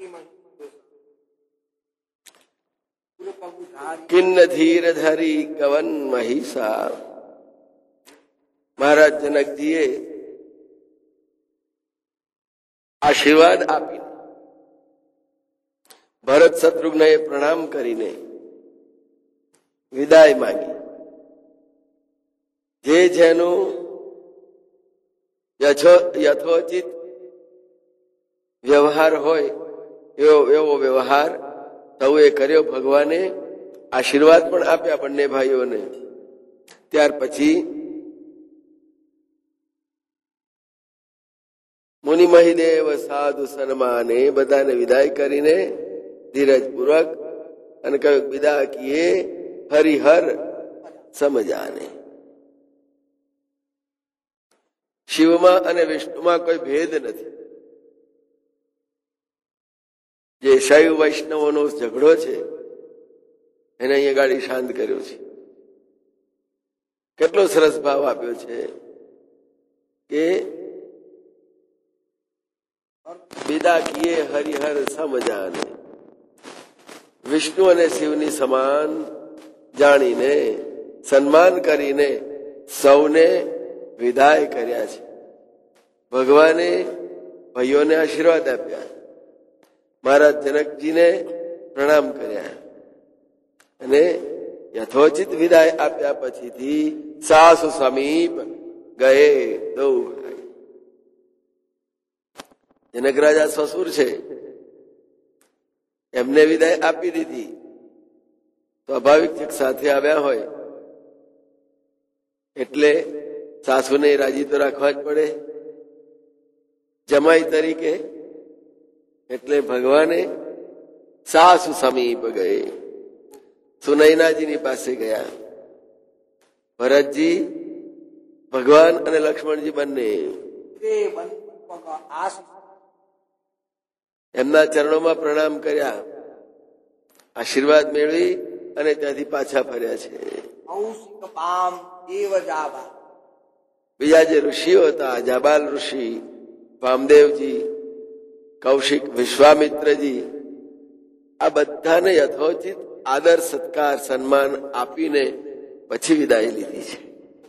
કિન્ન ધીર ધરી કવન મહિષા. મહારાજ જનકજીએ આશીર્વાદ આપીને ભરત શત્રુઘ્નએ પ્રણામ કરીને વિદાય માંગી. જે જેનું યથોચિત વ્યવહાર હોય એવો વ્યવહાર સૌએ કર્યો. ભગવાને આશીર્વાદ પણ આપ્યા બંને ભાઈઓને. ત્યાર પછી મુનિ મહિદેવ સાધુ સન્માને બધાને વિદાય કરીને ધીરજપૂર્વક અને કહ્યું વિદા કીએ હરિહર સમજાને. શિવમાં અને વિષ્ણુમાં કોઈ ભેદ નથી. જે શૈવ વૈષ્ણવોનો ઝઘડો છે એને અહીંયા ગાડી શાંત કર્યો છે. કેટલો સરસ ભાવ આપ્યો છે કે વિદા કીએ હરિહર સમજાને. વિષ્ણુ અને શિવની સમાન જાણીને સન્માન કરીને સૌને વિદાય કર્યા છે. ભગવાને ભાઈઓને આશીર્વાદ આપ્યા, મહારાજ જનકજીને પ્રણામ કર્યા અને યથોચિત વિદાય આપ્યા પછીથી સાસુ સમીપ ગયે દૌ. જનક રાજા સસુર છે એમને વિદાય આપી દીધી. સ્વાભાવિક છે સાથે આવ્યા હોય એટલે સાસુને રાજી તો રાખવા જ પડે જમાઈ તરીકે. એટલે ભગવાને સાસુ સમીપ ગયે, સુનૈનાજીની પાસે ગયા. ભરતજી, ભગવાન અને લક્ષ્મણજી બંને એમના ચરણોમાં પ્રણામ કર્યા, આશીર્વાદ મેળવી અને ત્યાંથી પાછા ફર્યા છે. બીજા જે ઋષિઓ હતા, જાબાલ ઋષિ, વામદેવજી, કૌશિક, વિશ્વામિત્રજી, આ બધાને યથોચિત આદર સત્કાર સન્માન આપીને પછી વિદાય લીધી છે.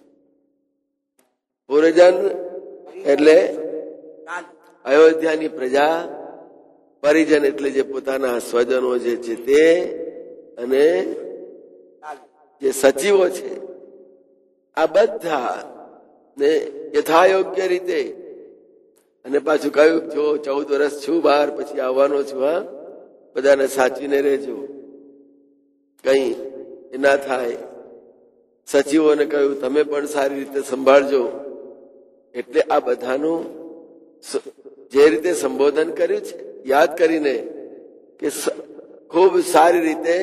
પુરજન એટલે અયોધ્યાની પ્રજા, પરિજન એટલે જે પોતાના સ્વજનો જે છે તે, અને જે સચિવો છે આ બધા ને યથાયોગ્ય રીતે. અને પાછું કહ્યું જો 14 વર્ષ છું બહાર, પછી આવવાનો છું, હા બધાને સાચવીને રહેજો, કઈ ના થાય. સચિવોને કહ્યું તમે પણ સારી રીતે સંભાળજો. એટલે આ બધાનું જે રીતે સંબોધન કર્યું છે યાદ કરીને કે ખૂબ સારી રીતે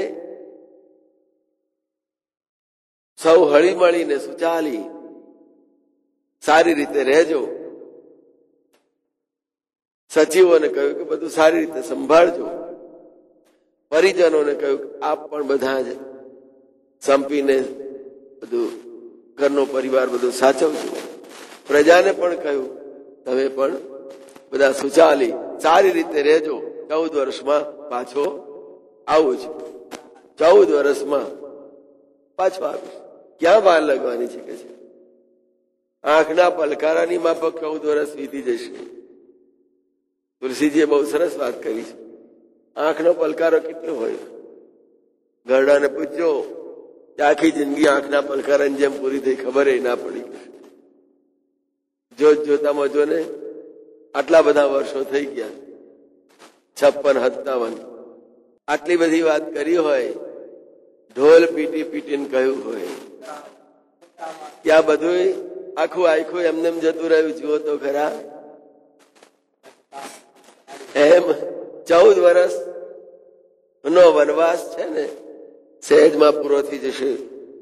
સૌ હળી મળીને સુચાલી સારી રીતે રહેજો. સચિવોને કહ્યું કે બધું સારી રીતે સંભાળજો. પરિજનોને કહ્યું કે આપ પણ બધા જ સંપીને બધું ઘરનો પરિવાર બધું સાચવજો. પ્રજાને પણ કહ્યું તમે પણ બધા સુચાલી સારી રીતે રહેજો. 14 વર્ષમાં પાછો આવું છું, 14 વર્ષમાં પાછો આવીશ. ક્યાં વાર લાગવાની છે કે છે? આંખના પલકારાની માફક 14 વર્ષ વીતી જશે. તુલસીજીએ બહુ સરસ વાત કરી છે. આંખનો પલકારો કેટલો હોય? ગરડાને પૂછજો આખી જિંદગી આંખના પલકારાની જેમ પૂરી થઈ, ખબર ના પડી. જોતામાં જો ને આટલા બધા વર્ષો થઈ ગયા, 56, 57, આટલી બધી વાત કરી હોય, ઢોલ પીટી પીટીને કહ્યું હોય, ત્યાં બધું આખું એમને જતું રહ્યું. જુઓ તો ખરા, એમ 14 વર્ષ નો વનવાસ છે ને સહેજમાં પૂરો થઈ જશે.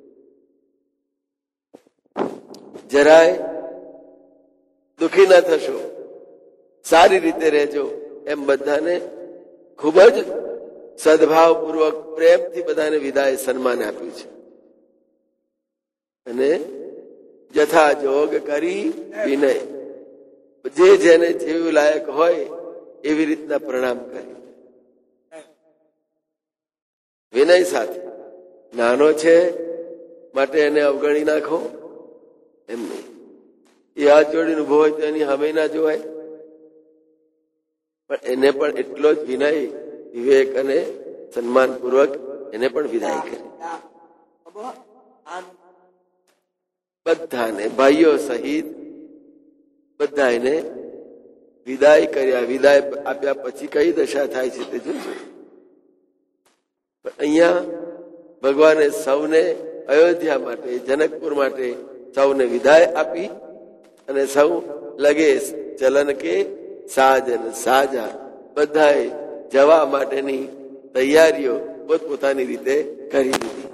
જરાય દુઃખી ના થશો, સારી રીતે રહેજો. એમ બધાને ખૂબ જ સદભાવપૂર્વક પ્રેમથી બધાને વિદાય સન્માન આપ્યું છે. અને જથા જોગ કરી વિનય, જે જેને જેવું લાયક હોય એવી રીતના પ્રણામ કરી. વિનય સાથે. નાનો છે માટે એને અવગણી નાખો એમ નહીં. એ હાથ જોડીને ઉભો હોય તો એની સામે ના જોવાય, પણ એને પણ એટલો જ વિનય, વિવેક અને સન્માનપૂર્વક એને પણ વિદાય કરી. બધાને ભાઈઓ સહિત બધા એને વિદાય કર્યા. વિદાય આપ્યા પછી કઈ દશા થાય છે તે જોજો. અહીંયા ભગવાને સૌને અયોધ્યા માટે, જનકપુર માટે સૌને વિદાય આપી અને સૌ લગે ચલન કે સાજન સાજા, બધાએ જવા માટેની તૈયારીઓ પોતપોતાની રીતે કરી દીધી.